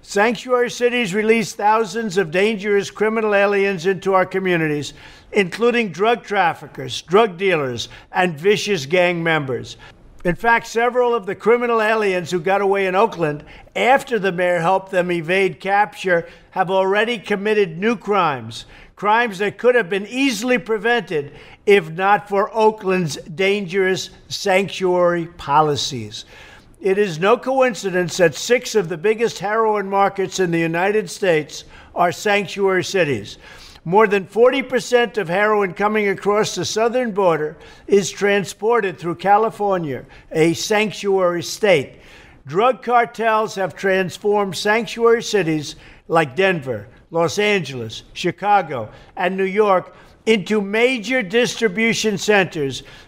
Sanctuary cities release thousands of dangerous criminal aliens into our communities, including drug traffickers, drug dealers, and vicious gang members. In fact, several of the criminal aliens who got away in Oakland after the mayor helped them evade capture have already committed new crimes, crimes that could have been easily prevented if not for Oakland's dangerous sanctuary policies. It is no coincidence that 6 of the biggest heroin markets in the United States are sanctuary cities. More than 40% of heroin coming across the southern border is transported through California, a sanctuary state. Drug cartels have transformed sanctuary cities like Denver, Los Angeles, Chicago, and New York into major distribution centers